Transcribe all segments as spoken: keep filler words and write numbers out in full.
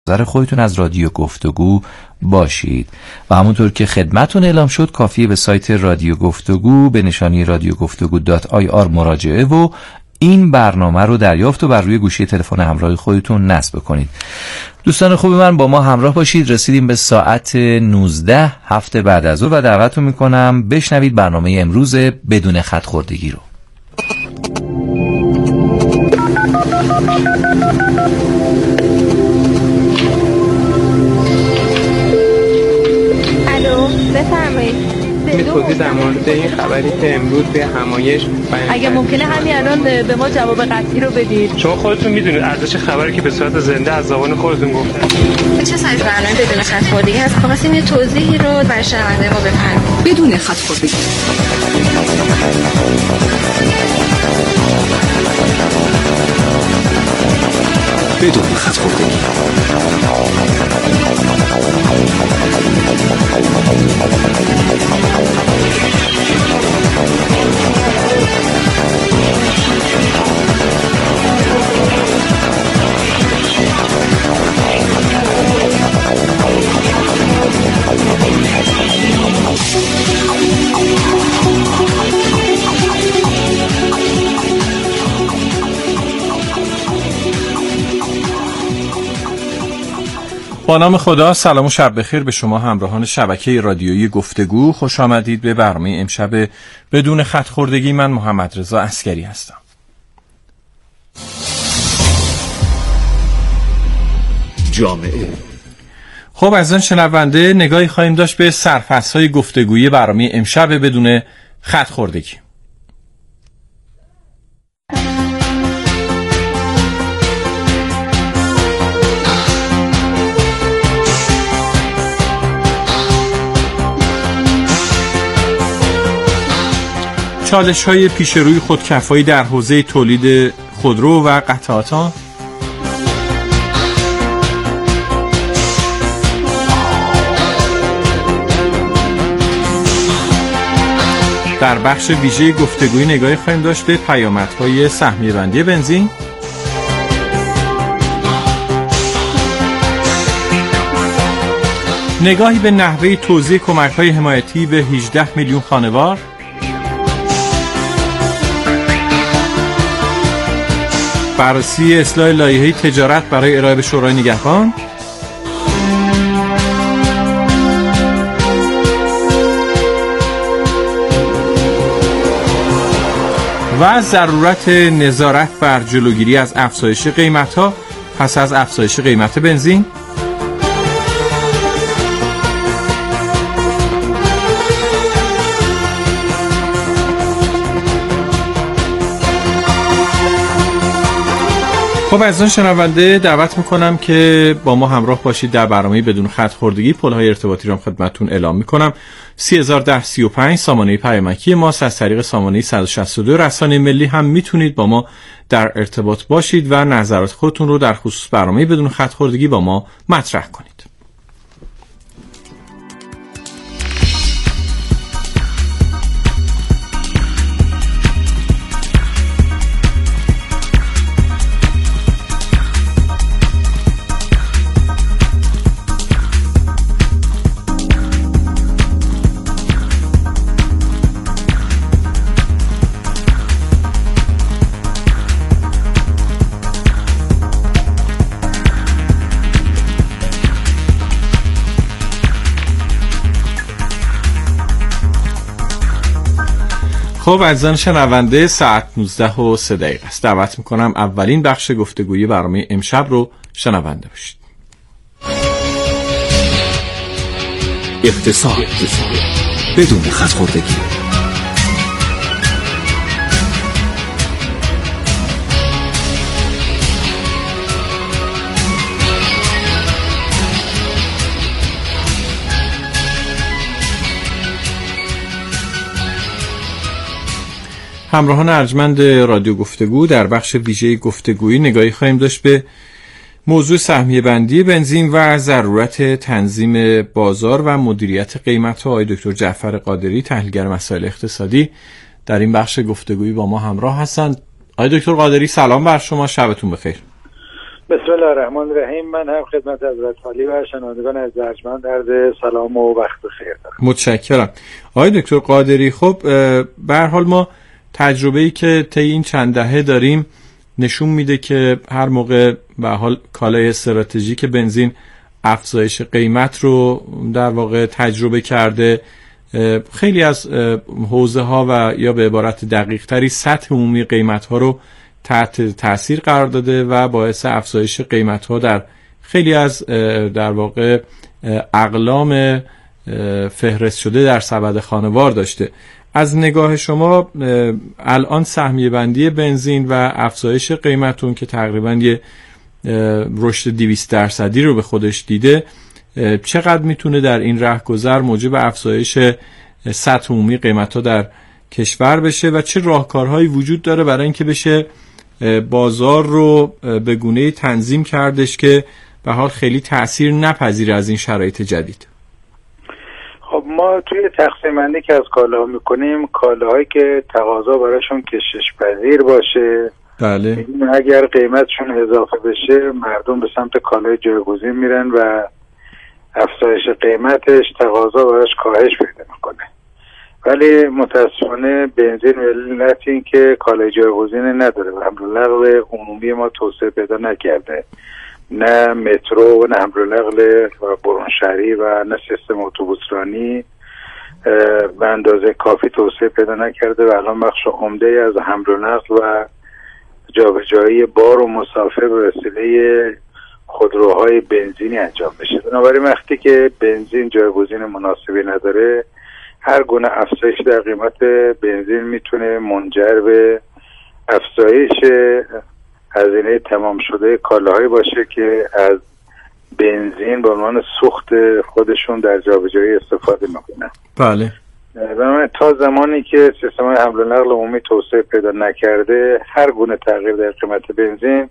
نظر خودتون از رادیو گفتگو باشید و همونطور که خدمتون اعلام شد کافیه به سایت رادیو گفتگو به نشانی رادیو گفتگو دات آی آر مراجعه و این برنامه رو دریافت و بر روی گوشی تلفن همراه خودتون نصب کنید. دوستان خوب من با ما همراه باشید. رسیدیم به ساعت نوزده هفته بعد از ظهر و دعوتتون میکنم بشنوید برنامه امروز بدون خط خوردگی رو. الو بفرمایید. توضیح در مورد این خبری که امروز به همایش اگه ممکنه همین الان به ما جواب قطعی رو بدید. شما خودتون میدونید ارزش خبری که به صورت زنده از زبان خودتون گفتن چه سایز برنامه بدون خط خوردگی هست؟ خواستیم یه توضیحی رو برای شنونده ما بفرمایید. بدون خط خوردگی بدون خط خوردگی با نام خدا. سلام و شب بخیر به شما همراهان شبکه رادیویی گفتگو. خوش آمدید به برنامه امشب بدون خط خوردگی. من محمد رضا عسکری هستم. جامعه. خب از آن شنونده نگاهی خواهیم داشت به سرفصل‌های گفتگویی برنامه امشب بدون خط خوردگی. چالش‌های پیش روی خودکفایی در حوزه تولید خودرو و قطعات آن، در بخش ویژه گفتگویی نگاهی خواهیم داشت به پیامدهای سهمیه بندی بنزین، نگاهی به نحوه توزیع کمک‌های حمایتی به هجده میلیون خانوار، بررسی اصلاح لایحه تجارت برای ارائه به شورای نگهبان و ضرورت نظارت بر جلوگیری از افزایش قیمت‌ها پس از افزایش قیمت بنزین. خب از آن شنونده دعوت میکنم که با ما همراه باشید در برنامه بدون خط خوردگی. پل‌های ارتباطی رو خدمتتون اعلام میکنم. سه هزار و ده سی و پنج سامانه پیامکی ماست. از طریق سامانه صد و شصت و دو رسانه ملی هم میتونید با ما در ارتباط باشید و نظرات خودتون رو در خصوص برنامه بدون خط خوردگی با ما مطرح کنید. خب عزیزان شنونده ساعت نوزده و سه دقیقه است. دعوت میکنم اولین بخش گفتگویی برنامه امشب رو شنونده باشید. اقتصاد بدون خط خوردگی. همراهان ارجمند رادیو گفتگو، در بخش ویژه گفتگویی نگاهی خواهیم داشت به موضوع سهمیه بندی بنزین و ضرورت تنظیم بازار و مدیریت قیمت. آقای دکتر جعفر قادری، تحلیلگر مسائل اقتصادی، در این بخش گفتگویی با ما همراه هستند. آقای دکتر قادری سلام بر شما، شبتون بخیر. بسم الله الرحمن الرحیم. من هم خدمت حضرت عالی و شنوندگان ارجمند عرض سلام و وقت بخیر دارم. متشکرم. آقای دکتر قادری، خب به هر حال ما تجربه‌ای که طی این چند دهه داریم نشون میده که هر موقع به حال کالای استراتژیک بنزین افزایش قیمت رو در واقع تجربه کرده، خیلی از حوزه ها و یا به عبارت دقیق تری سطح عمومی قیمت ها رو تحت تاثیر قرار داده و باعث افزایش قیمت ها در خیلی از در واقع اقلام فهرست شده در سبد خانوار داشته. از نگاه شما الان سهمیه بندی بنزین و افزایش قیمتون که تقریبا یه رشد دویست درصدی رو به خودش دیده، چقدر میتونه در این رهگذر موجب افزایش سطح عمومی قیمت‌ها در کشور بشه و چه راهکارهایی وجود داره برای اینکه بشه بازار رو به گونه‌ای تنظیم کردش که به حال خیلی تأثیر نپذیره از این شرایط جدید؟ خب ما توی تقسیم بندی که از کالاها میکنیم، کالاهایی که تقاضا براشون کشش پذیر باشه، بله، اگر قیمتشون اضافه بشه مردم به سمت کالای جایگزین میرن و افزایش قیمتش تقاضا براش کاهش پیدا میکنه. ولی متاسفانه بنزین به علت این که کالای جایگزین نداره و حمل و نقل عمومی ما توسعه پیدا نکرده، نه مترو و نه حمل و نقل برون شهری و نه سیستم اتوبوسرانی به اندازه کافی توسعه پیدا نکرده و الان بخش عمده از حمل و نقل و جابجایی بار و مسافر به وسیله خودروهای بنزینی انجام بشه. بنابراین وقتی که بنزین جایگزین مناسبی نداره، هر گونه افزایش در قیمت بنزین میتونه منجر به افزایش هزینه تمام شده کالاهایی باشه که از بنزین به عنوان سوخت خودشون در جابجایی استفاده میکنن. بله. بنابراین تا زمانی که سیستم حمل و نقل عمومی توسعه پیدا نکرده، هر گونه تغییر در قیمت بنزین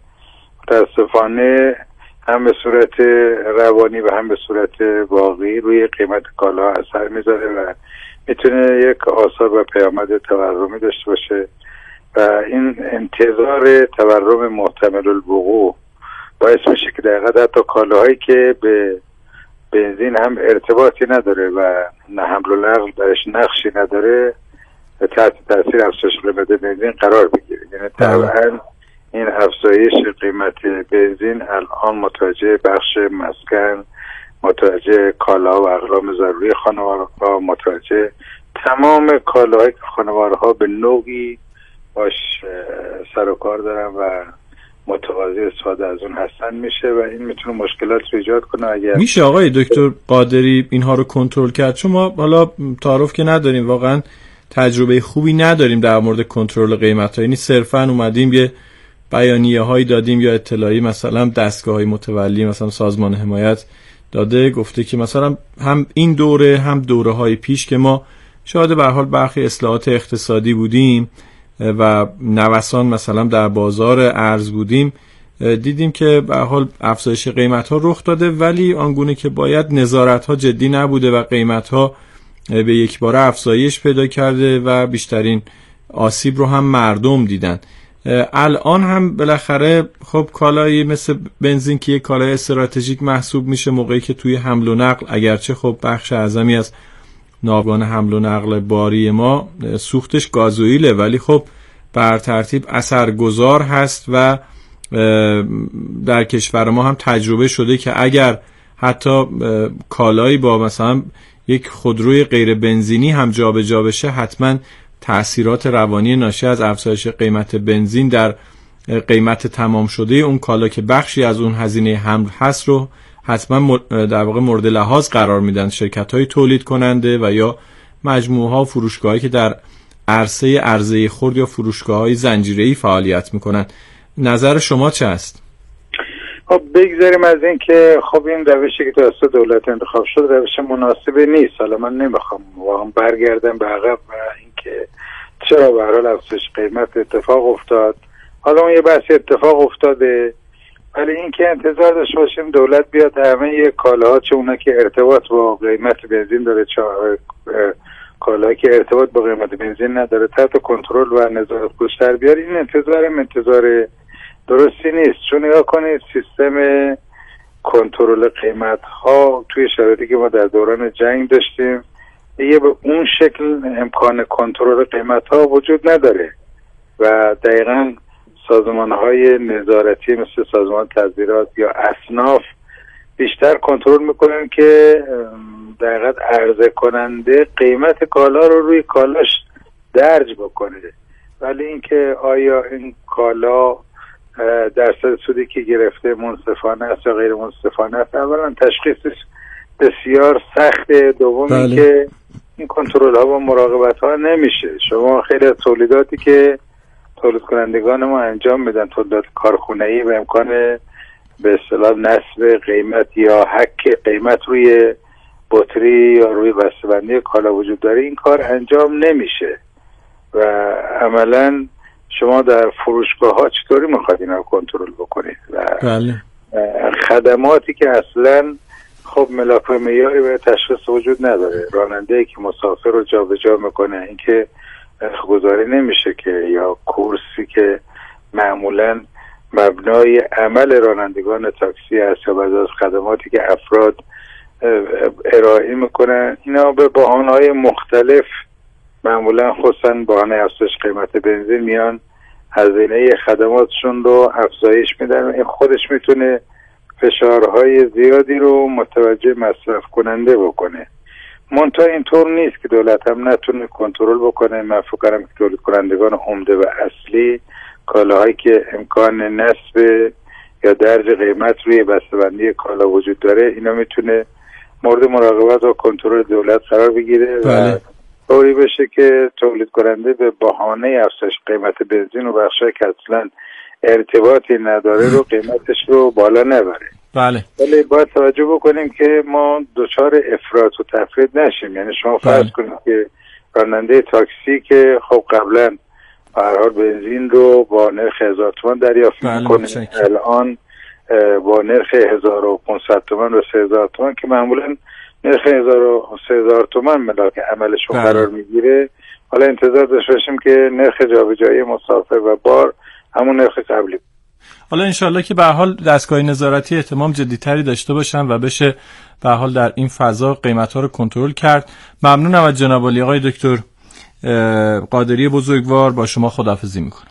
متاسفانه هم به صورت روانی و هم به صورت واقعی روی قیمت کالا اثر میذاره و میتونه یک آثار و پیامد تورمی داشته باشه و این انتظار تورم محتمل الوقوع باعث میشه که در حقیقت حتی کالاهایی که به بنزین هم ارتباطی نداره و نه حمل و نقل درش نقشی نداره تحت تاثیر افزایش قیمت بنزین قرار بگیره. یعنی طبعا این افزایش قیمت بنزین الان متوجه بخش مسکن، متوجه کالا و اقلام ضروری خانوارها، متوجه تمام کالاهایی که خانوارها به نوعی باش سر و کار دارن و متقاضی استفاده از اون هستن میشه و این میتونه مشکلات رو ایجاد کنه. اگر میشه آقای دکتر قادری اینها رو کنترل کرد؟ چون ما حالا تعارف که نداریم، واقعا تجربه خوبی نداریم در مورد کنترل قیمت ها، یعنی صرفا اومدیم یه بیانیه هایی دادیم یا اطلاعی مثلا دستگاه های متولی مثلا سازمان حمایت داده، گفته که مثلا هم این دوره هم دوره های پیش که ما شاهد به هر حال برخی اصلاحات اقتصادی بودیم و نوسان مثلا در بازار ارز بودیم، دیدیم که به هر حال افزایش قیمت ها رخ داده ولی آنگونه که باید نظارت ها جدی نبوده و قیمت ها به یک باره افزایش پیدا کرده و بیشترین آسیب رو هم مردم دیدن. الان هم بالاخره خب کالایی مثل بنزین که یک کالای استراتژیک محسوب میشه موقعی که توی حمل و نقل، اگرچه خب بخش اعظمی از ناوگان حمل و نقل باری ما سوختش گازوئیله ولی خب بر ترتیب اثرگذار هست و در کشور ما هم تجربه شده که اگر حتی کالایی با مثلا یک خودروی غیر بنزینی هم جابجا بشه، حتما تأثیرات روانی ناشی از افزایش قیمت بنزین در قیمت تمام شده اون کالا که بخشی از اون هزینه حمل هست رو حتما در واقع مورد لحاظ قرار میدن شرکت‌های تولید کننده و یا مجموعه‌ها و فروشگاهایی که در عرصه عرضه خرد یا فروشگاه‌های زنجیره‌ای فعالیت میکنن. نظر شما چه است؟ خب بگذاریم از این که خب این روشی که توسط دولت انتخاب شد روش مناسبی نیست. حالا من نمیخوام واقعا برگردم به عقب و اینکه چرا به هر حال افزایش قیمت اتفاق افتاد. حالا اون یه بحث اتفاق افتاده، ولی اینکه انتظار داشته باشیم دولت بیاد همه یه کالاها چه اونا که ارتباط با قیمت بنزین داره چه کالاهایی که ارتباط با قیمت بنزین نداره تحت کنترل و نظارت گستر بیاره، این انتظارم انتظار درستی نیست. چون نگاه کنید سیستم کنترل قیمت ها توی شرایطی که ما در دوران جنگ داشتیم دیگه به اون شکل امکان کنترل قیمت ها وجود نداره و دقیقاً سازمان های نظارتی مثل سازمان تبذیرات یا اصناف بیشتر کنترل میکنن که دقیقاً عرضه کننده قیمت کالا رو روی کالاش درج بکنه، ولی اینکه آیا این کالا درصد سودی که گرفته منصفانه است یا غیر منصفانه است، اولا تشخیصش بسیار سخته، دوم اینکه این کنترل ها و مراقبت ها نمیشه. شما خیلی از تولیداتی که تولید کنندگان ما انجام میدن، تولیدات کارخونه‌ای و امکان به اصطلاح نصب قیمت یا حک قیمت روی بطری یا روی بسته‌بندی کالا وجود داره، این کار انجام نمیشه و عملاً شما در فروشگاه ها چطوری میخواد اینا رو کنترل بکنید و بله. خدماتی که اصلاً خب ملاک و معیاری به تشخیص وجود نداره. راننده‌ای که مسافر رو جابجا میکنه اینکه گذاری نمیشه که، یا کورسی که معمولاً مبنای عمل رانندگان تاکسی است یا بعضی از خدماتی که افراد ارائه میکنن، اینا به بهانه‌های مختلف معمولا خصوصا بهانه افزایش قیمت بنزین میان هزینه خدماتشون رو افزایش میدن و این خودش میتونه فشارهای زیادی رو متوجه مصرف کننده بکنه. منتها اینطور نیست که دولت هم نتونه کنترل بکنه. من فکر کنم که تولید کنندگان عمده و اصلی کالاهایی که امکان نصب یا درج قیمت روی بسته‌بندی کالا وجود داره، اینا میتونه مورد مراقبت و کنترل دولت قرار بگیره بله. و طوری بشه که تولید کننده به بهانه افزایش قیمت بنزین و بخشی که اصلا ارتباطی نداره رو قیمتش رو بالا نبره. بله. ولی باید توجه بکنیم که ما دچار افراط و تفرید نشیم. یعنی شما فرض بله. کنید که راننده تاکسی که خب قبلا به هر حال بنزین رو با نرخ هزار تومان دریافت بله. میکنه، الان با نرخ هزار و پانصد تومان و سه هزار تومان که معمولا نرخ هزار و سه هزار تومان ملاک عملشون بله. قرار میگیره. حالا انتظار داشته باشیم که نرخ جابجایی مسافر و بار همون نرخ قبلی. حالا انشالله که به حال دستگاه نظارتی اهتمام جدی‌تری داشته باشن و بشه به حال در این فضا قیمت‌ها رو کنترل کرد. ممنونم از جناب عالی آقای دکتر قادری بزرگوار. با شما خداحافظی میکنم.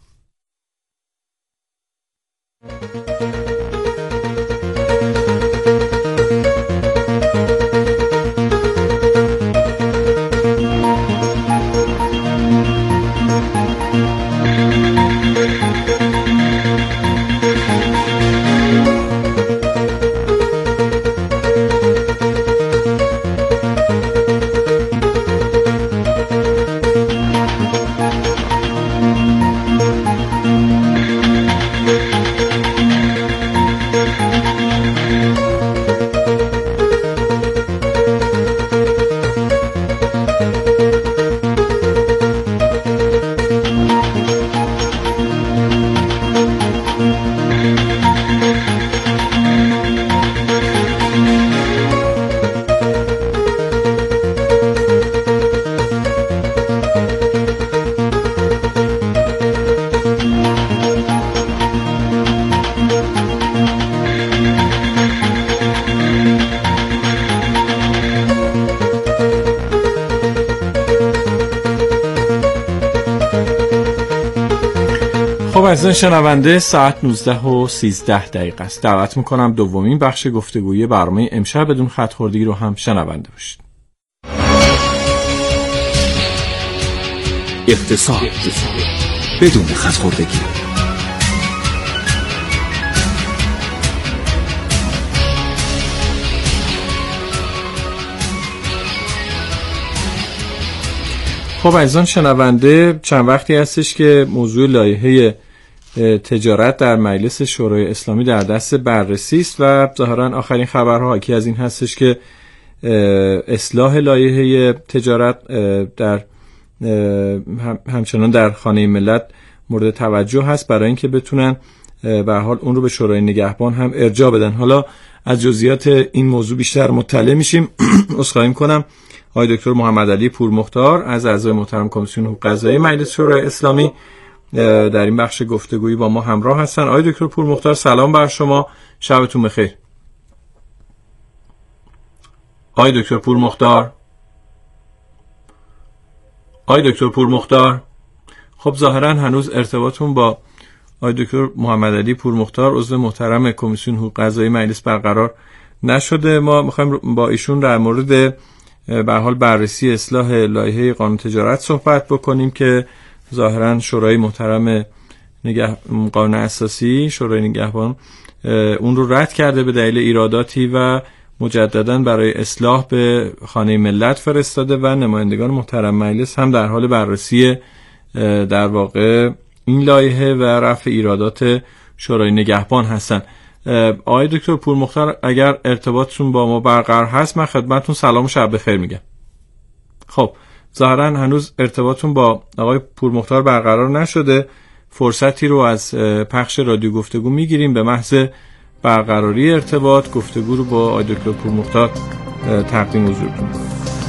خب عزیزان شنونده، ساعت نوزده و سیزده دقیقه است. دعوت میکنم دومین بخش گفتگوی برنامه امشب بدون خط خوردگی رو هم شنونده باشید. اقتصاد بدون خط خوردگی. خب عزیزان شنونده، چند وقتی هستش که موضوع لایحه تجارت در مجلس شورای اسلامی در دست بررسی است و ظاهرا آخرین خبرها حاکی از این هستش که اصلاح لایحه تجارت در همچنان در خانه ملت مورد توجه هست برای اینکه بتونن به هر حال اون رو به شورای نگهبان هم ارجاع بدن. حالا از جزئیات این موضوع بیشتر مطلع میشیم. عذرخواهی می‌کنم آقای دکتر محمد علی پورمختار از اعضای محترم کمیسیون حقوق قضایی مجلس شورای اسلامی در این بخش گفتگویی با ما همراه هستن. آقای دکتر پورمختار سلام بر شما، شبتون بخیر. آقای دکتر پورمختار آقای دکتر پورمختار خب ظاهرا هنوز ارتباطتون با آقای دکتر محمدعلی پورمختار عضو محترم کمیسیون حقوق قضایی مجلس برقرار نشده. ما میخوایم با ایشون در مورد به هر حال بررسی اصلاح لایحه قانون تجارت صحبت بکنیم که ظاهرا شورای محترم نگه قانون اساسی، شورای نگهبان، اون رو رد کرده به دلیل ایراداتی و مجددا برای اصلاح به خانه ملت فرستاده و نمایندگان محترم مجلس هم در حال بررسی در واقع این لایحه و رفع ایرادات شورای نگهبان هستن. آقای دکتر پورمختار اگر ارتباطتون با ما برقرار هست من خدمتتون سلام و شب بخیر میگم. خب ظاهرا هنوز ارتباطتون با آقای پورمختار برقرار نشده. فرصتی رو از پخش رادیو گفتگو میگیریم به محض برقراری ارتباط گفتگو رو با آقای دکتر پورمختار تقدیم حضورتون میکنم.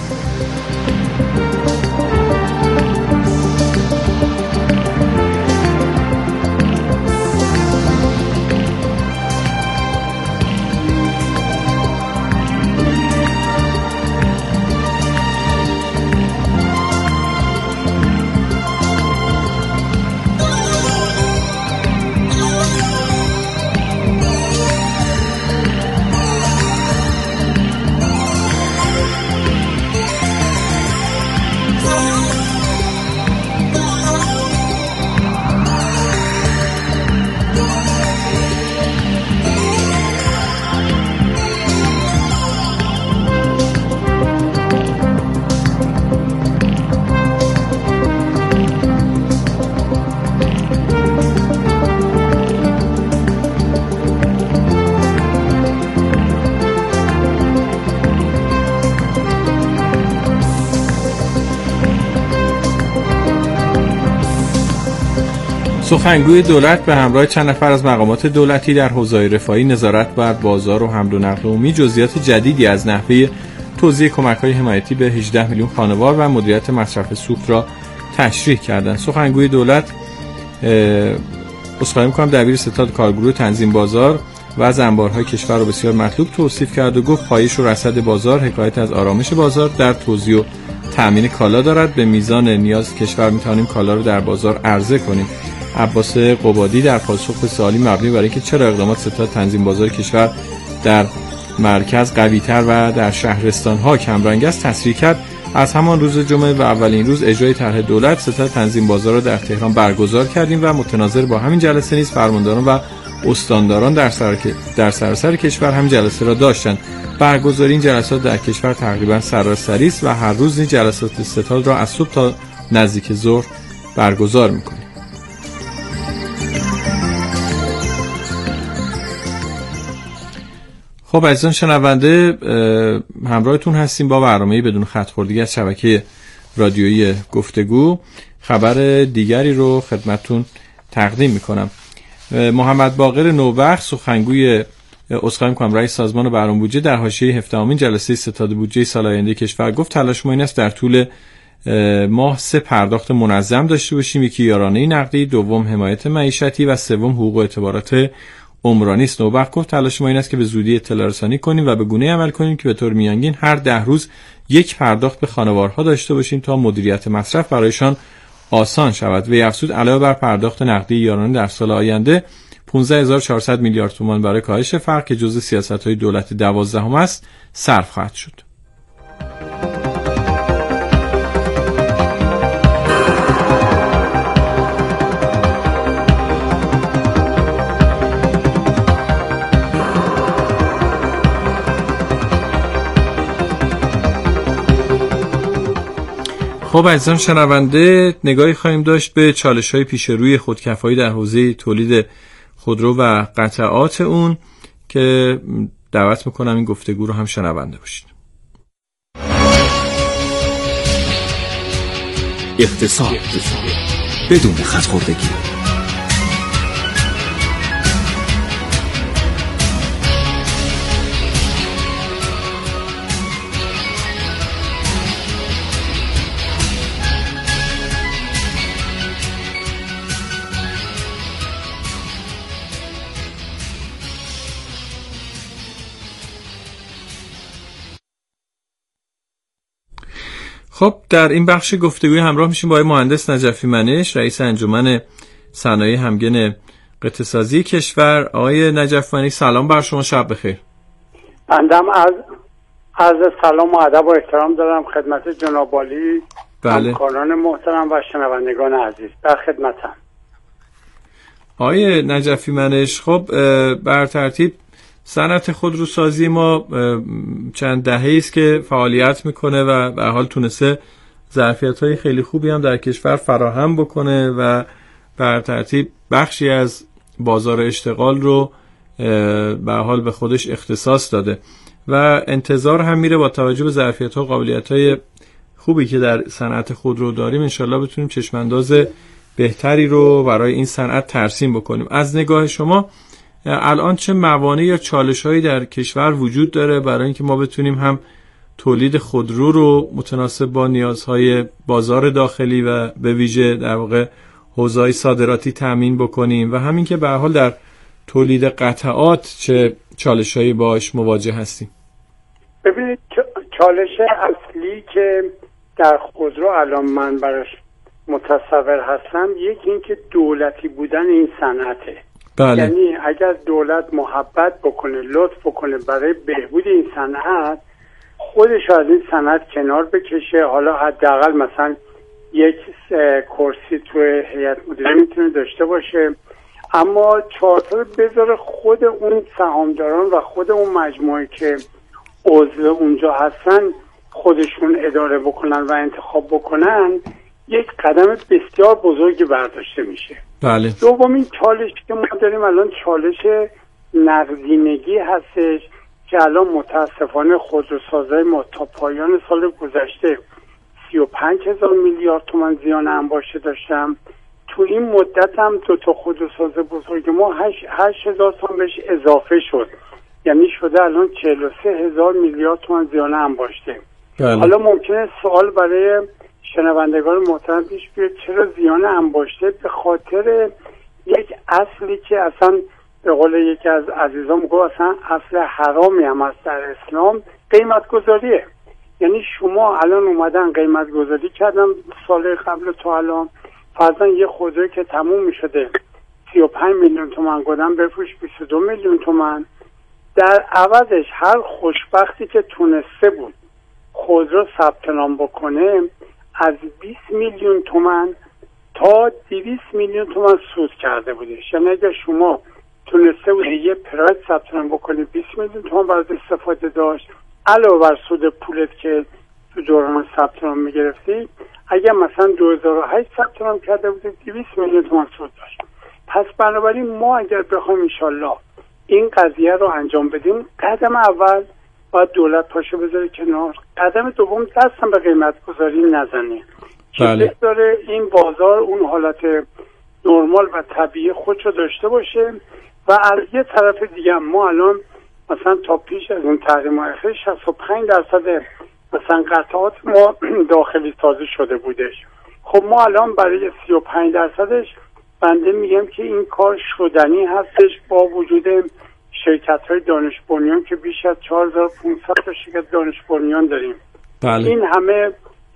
سخنگوی دولت به همراه چند نفر از مقامات دولتی در حوزه رفاهی، نظارت بر بازار و حمل و نقل عمومی جزئیات جدیدی از نحوه توزیع کمک‌های حمایتی به هجده میلیون خانوار و مدیریت مصرف سوخت را تشریح کردند. سخنگوی دولت عذرخواهی می‌کنم دبیر ستاد کارگروه تنظیم بازار و از انبارهای کشور را بسیار مطلوب توصیف کرد و گفت پایش و رصد بازار حکایت از آرامش بازار در توزیع و تامین کالا دارد. به میزان نیاز کشور می‌توانیم کالا را در بازار عرضه کنیم. عباس قبادی در پاسخ به سوالی مبنی بر اینکه چرا اقدامات ستاد تنظیم بازار کشور در مرکز قوی‌تر و در شهرستان‌ها کمرنگ است تصریح کرد از همان روز جمعه و اولین روز اجرای طرح دولت ستاد تنظیم بازار را در تهران برگزار کردیم و متناظر با همین جلسه نیز فرمانداران و استانداران در سر در سراسر کشور همین جلسه را داشتند. برگزاری این جلسات در کشور تقریبا سراسری است و هر روز این جلسات ستاد را از صبح تا نزدیک ظهر برگزار می‌کنیم. خب عزیزان شنونده همراهتون هستیم با برنامه بدون خط خوردگی از شبکه رادیویی گفتگو. خبر دیگری رو خدمتتون تقدیم میکنم. محمد باقر نوبخت سخنگوی عذرخواهی میکنم رئیس سازمان برنامه بودجه در حاشیه هفدهمین جلسه ستاد بودجه سال آینده کشور گفت تلاش ما این است در طول ماه سه پرداخت منظم داشته باشیم، یکی یارانه نقدی، دوم حمایت معیشتی و سوم حقوق و اعتبارات عمرانی است. نوبخت گفت تلاش ما این است که به زودی اطلاع رسانی کنیم و به گونه‌ای عمل کنیم که به طور میانگین هر ده روز یک پرداخت به خانوارها داشته باشیم تا مدیریت مصرف برایشان آسان شود. و افزود علاوه بر پرداخت نقدی یارانه در سال آینده پانزده هزار و چهارصد میلیارد تومان برای کاهش فقر که جزء سیاست‌های دولت دوازدهم است صرف خواهد شد. خب عزیزان شنونده نگاهی خواهیم داشت به چالش‌های پیش روی خودکفایی در حوزه تولید خودرو و قطعات اون که دعوت میکنم این گفتگو رو هم شنونده باشید. اقتصاد بدون خط‌خوردگی. خب در این بخش گفتگوی همراه میشیم با مهندس نجفی منش، رئیس انجمن صنایع همگن قطعه سازی کشور. آقای نجفی منش سلام بر شما، شب بخیر. بندم از عرض سلام و ادب و احترام دارم خدمت جناب عالی، بله. همکاران محترم و شنوندگان عزیز، در خدمتم. آقای نجفی منش، خب بر ترتیب صنعت خودروسازی ما چند دهه‌ای است که فعالیت میکنه و به حال تونسته ظرفیت‌های خیلی خوبی هم در کشور فراهم بکنه و بر ترتیب بخشی از بازار اشتغال رو به حال به خودش اختصاص داده و انتظار هم میره با توجه به ظرفیت‌ها و قابلیت‌های خوبی که در صنعت خودرو داریم انشالله بتونیم چشمانداز بهتری رو برای این صنعت ترسیم بکنیم. از نگاه شما الان چه موانع یا چالش‌هایی در کشور وجود داره برای اینکه ما بتونیم هم تولید خودرو رو متناسب با نیازهای بازار داخلی و به ویژه در واقع حوزه‌های صادراتی تامین بکنیم و همین که به هر حال در تولید قطعات چه چالش‌هایی باش مواجه هستیم؟ ببینید چالش اصلی که در خودرو الان من براش متصور هستم، یکی این که دولتی بودن این صنعته. بله. یعنی اگر دولت محبت بکنه، لطف بکنه برای بهبود این صنعت، خودش از این صنعت کنار بکشه. حالا حداقل مثلا یک کرسی تو هیئت مدیره میتونه داشته باشه، اما چارتا رو بذاره خود اون سهامداران و خود اون مجموعه که عضو اونجا هستن خودشون اداره بکنن و انتخاب بکنن، یک قدم بسیار بزرگی برداشته میشه. بله. دومین چالشی که ما داریم الان چالش نقدینگی هستش که الان متاسفانه خودروسازای ما تا پایان سال گذشته سی و پنج هزار میلیارد تومان زیان انباشته داشتم. تو این مدت هم دو تا خودروساز بزرگ ما هشت هزار تومان بهش اضافه شد، یعنی شده الان چهل و سه هزار میلیارد تومان زیان انباشته. بله. حالا ممکنه سوال برای شنوندگان محترم پیش بیاد چرا زیان انباشته؟ به خاطر یک اصلی که اصلا به قول یکی از عزیزان گفت اصلا اصل حرامی هم هست در اسلام، قیمت گذاریه. یعنی شما الان اومدن قیمت گذاری کردن سال قبل تا الان، فرضاً یه خودرویی که تموم می شده سی و پنج میلیون تومان گفتن بفروش بیست و دو میلیون تومان، در عوضش هر خوشبختی که تونسته بود خودرو ثبت نام بکنه از بیست میلیون تومان تا دویست میلیون تومان سود کرده بودش. یعنی اگر شما تونسته بود یه پراید ثبت نام بکنی بیست میلیون تومان برای استفاده داشت، علاوه بر سود پولت که تو دوران ثبت نام میگرفتی، اگر مثلا دو هزار و هشت ثبت نام کرده بودی دویست میلیون تومان سود داشت. پس بنابراین ما اگر بخوایم انشالله این قضیه رو انجام بدیم، قدم اول باید دولت پاشو بذاره کنار، قدم دوم دستم به قیمت گذاری نزنه. بله. که داره این بازار اون حالت نرمال و طبیعی خودشو داشته باشه. و از یه طرف دیگه ما الان مثلا تا پیش از این تحریم اخیر شصت و پنج درصد مثلا قطعات ما داخلی سازی شده بودش. خب ما الان برای سی و پنج درصدش بنده میگم که این کار شدنی هستش با وجود شرکت‌های دانش بنیان که بیش از چهار هزار و پانصد تا شرکت دانش بنیان داریم. بله. این همه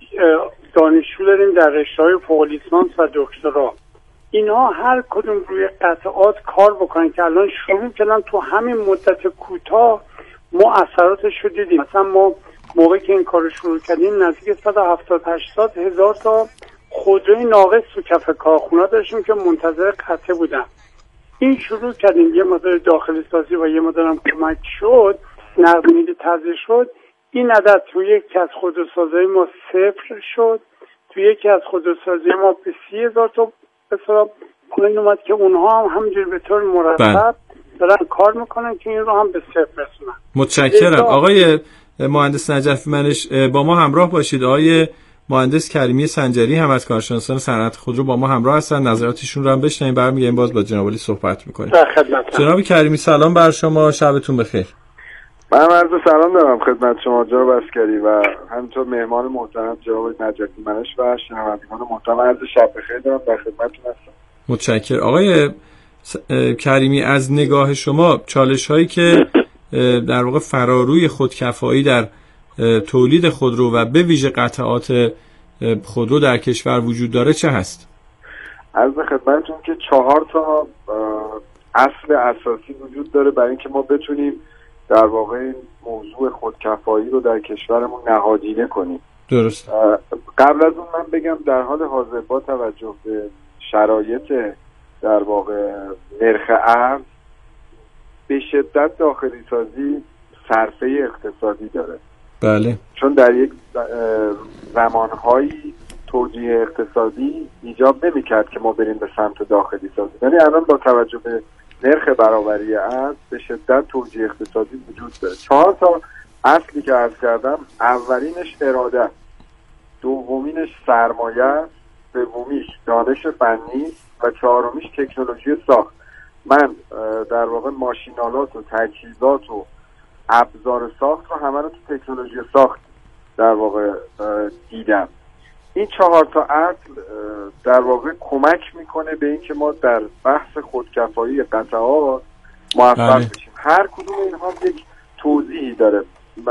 دانشجو داریم در رشته‌های فوق لیسانس و دکترا. اینها هر کدوم روی قطعات کار بکنن که الان شروع کردن، تو همین مدت کوتاه ما اثراتش رو دیدیم. مثلا ما موقعی که این کار رو شروع کردیم نزدیک صد و هفتاد هشتاد هزار تا خودروی ناقص تو کف کارخونه داشتیم که منتظر قطعه بودن. این شروع کردیم یه مقدار داخلی سازی و یه مقدار هم کمک شد، نقدینگی تضییع شد. این عدد توی یکی از خودروسازی ما صفر شد، توی یکی از خودروسازی ما به سی هزار تا بسیار پایین اومد که اونها هم همینجور به طور مرتب دارن کار میکنن که این رو هم به صفر رسونن. متشکرم. آقای مهندس نجفی منش با ما همراه باشید. آقای مهندس کریمی سنجری هم از کارشناسان صنعت خودرو با ما همراه هستن، نظراتشون رو هم بشنویم، برمیگردیم باز با جناب عالی صحبت میکنیم. جناب کریمی سلام بر شما، شبتون بخیر. من عرض سلام دارم خدمت شما جناب عسکری و همینطور مهمان محترم جناب نجفی منش و شنوندگان محترم، عرض شب بخیر دارم، در خدمتتون هستم. متشکرم. آقای کریمی از نگاه شما چالش هایی که در واقع فراروی خودکفایی در تولید خودرو و به ویژه قطعات خودرو در کشور وجود داره چه هست؟ عرض خدمتتون که چهار تا اصل اساسی وجود داره برای اینکه ما بتونیم در واقع این موضوع خودکفایی رو در کشورمون نهادینه کنیم. درست. قبل از اون من بگم در حال حاضر با توجه به شرایط در واقع نرخ ارز به شدت داخلی سازی صرفه اقتصادی داره. بله. چون در یک زمانهایی توجیه اقتصادی ایجاب نمی‌کرد که ما بریم به سمت داخلی سازی. یعنی الان با توجه به نرخ برابری ارز به شدت توجیه اقتصادی وجود داره. چهار تا اصلی که عرض کردم، اولینش اراده، دومینش سرمایه، سومیش دانش فنی و چهارمیش تکنولوژی ساخت. من در واقع ماشینالات و تجهیزات و ابزار ساخت رو همه رو تو تکنولوژی ساخت در واقع دیدم. این چهار تا اصل در واقع کمک میکنه به اینکه ما در بحث خودکفایی قطعات موفق بشیم. هر کدوم اینها یک توضیحی داره.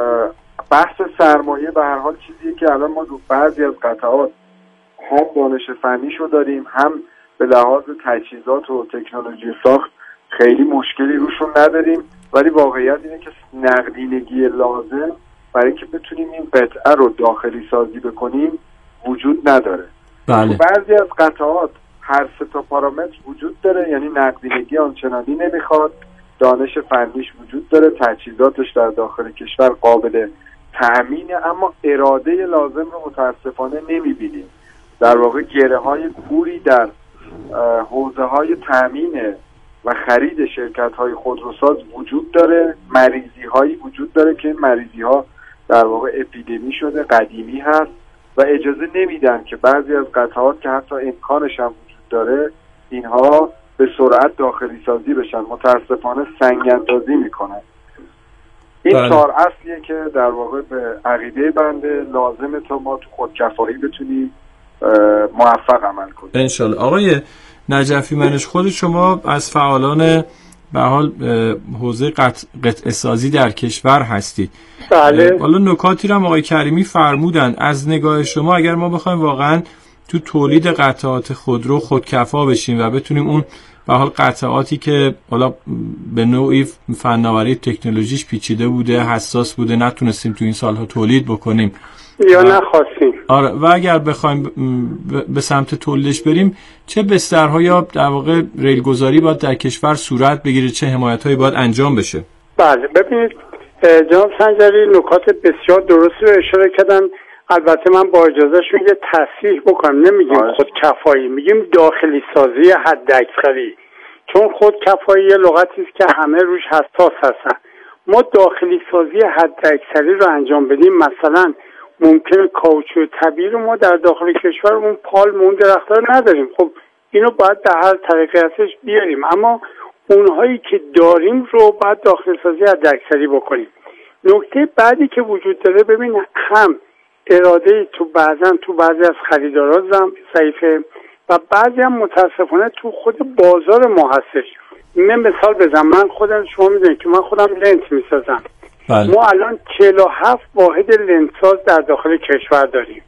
بحث سرمایه به هر حال چیزیه که الان ما رو بعضی از قطعات هم دانش فنیشو داریم، هم به لحاظ تجهیزات و تکنولوژی ساخت خیلی مشکلی روشون نداریم، ولی واقعیت اینه که نقدینگی لازم برای اینکه بتونیم این قطعه رو داخلی سازی بکنیم وجود نداره. بله. بعضی از قطعات هر سه تا پارامتر وجود داره، یعنی نقدینگی آنچنانی نمیخواد، دانش فنیش وجود داره، تجهیزاتش در داخل کشور قابل تأمینه، اما اراده لازم رو متاسفانه نمیبینیم. در واقع گره های کوری در حوزه های تأمین و خرید شرکت های خودروساز وجود داره، مریضی هایی وجود داره که این مریضی ها در واقع اپیدمی شده، قدیمی هست و اجازه نمیدن که بعضی از قطعات که حتی امکانش هم وجود داره اینها به سرعت داخلی سازی بشن. متاسفانه سنگ اندازی میکنن. این بله. چهار اصلیه که در واقع به عقیده بنده لازمه تا ما تو خودکفایی بتونیم موفق عمل کنیم انشالله. آقای نجفی منش، خود شما از فعالان به حال حوزه قطع سازی در کشور هستید. بله. حالا نکاتی رو هم آقای کریمی فرمودن. از نگاه شما اگر ما بخوایم واقعا تو تولید قطعات خودرو خودکفا بشیم و بتونیم اون به حال قطعاتی که حالا به نوعی فناوری تکنولوژیش پیچیده بوده، حساس بوده، نتونستیم تو این سالها تولید بکنیم یا نخواستیم. آره، و اگر بخوایم به سمت تولیدش بریم، چه بسترها یا در واقع ریلگذاری باید در کشور صورت بگیره، چه حمایت‌هایی باید انجام بشه؟ بله، ببینید جناب سنجری نکات بسیار درستی رو اشاره کردن. البته من با اجازهشون یه تصحیح بکنم، نمیگیم خودکفایی، میگیم داخلی سازی حداکثری، چون خودکفایی یه لغتی است که همه روش حساس هستن. ما داخلی سازی حداکثری رو انجام بدیم، مثلا ممکنه کاوچو طبیعی رو ما در داخل کشورمون پالم درخت‌ها نداریم، خب اینو باید به هر طریقی هستش بیاریم، اما اونهایی که داریم رو باید داخل سازی حداکثری بکنیم. نکته بعدی که وجود داره، ببین هم اراده تو بعضن تو بعضی از خریدارا ضعیفه و بعضی هم متاسفانه تو خود بازار ما هستش. من مثال بزنم، من خودم شما میدونید که من خودم لنز میسازم. بله. ما الان چهل و هفت واحد لنزساز در داخل کشور داریم.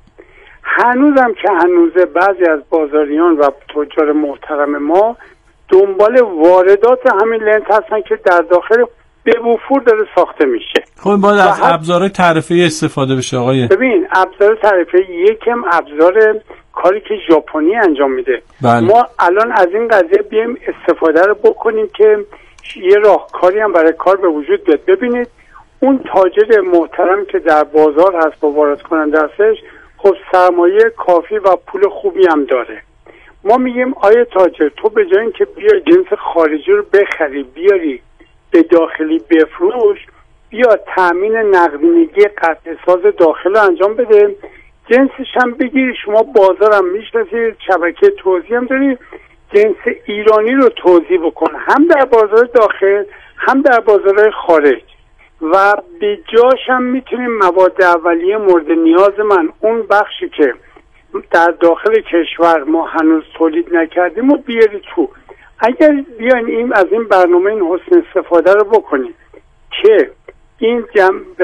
هنوزم که هنوزه بعضی از بازاریان و تجار محترم ما دنبال واردات همین لنز هستن که در داخل به وفور داره ساخته میشه. خب باید از ابزار تعرفه‌ای استفاده بشه آقای. ببین ابزار تعرفه‌ای یکم ابزار کاری که ژاپنی انجام میده. بله. ما الان از این قضیه بیایم استفاده رو بکنیم که یه راهکاری هم برای کار به وجود بیاد. ببینید اون تاجر محترم که در بازار هست با وارد کننده هستش، خب سرمایه کافی و پول خوبی هم داره. ما میگیم آیا تاجر تو به جای اینکه بیای جنس خارجی رو بخری بیاری به داخلی بفروش، بیا تامین نقدینگی قطع ساز داخل رو انجام بده، جنسش هم بگیری، شما بازارم میشناسید، شبکه توزیع هم داری، جنس ایرانی رو توزیع بکن هم در بازار داخل هم در بازار خارج و به جاش هم میتونیم مواد اولیه مورد نیاز من، اون بخشی که در داخل کشور ما هنوز تولید نکردیم و بیاری تو. اگر بیاین این از این برنامه این حسن استفاده رو بکنیم که این جمع